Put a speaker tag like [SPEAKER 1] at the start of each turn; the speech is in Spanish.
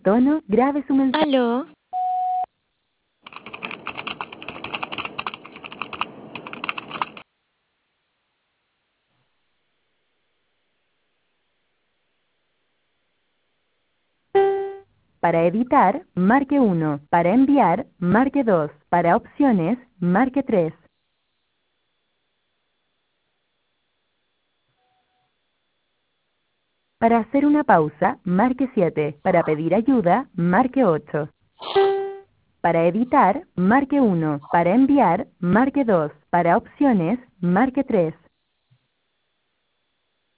[SPEAKER 1] tono, grabe su mensaje.
[SPEAKER 2] Aló.
[SPEAKER 1] Para editar, marque 1. Para enviar, marque 2. Para opciones, marque 3. Para hacer una pausa, marque 7. Para pedir ayuda, marque 8. Para editar, marque 1. Para enviar, marque 2. Para opciones, marque 3.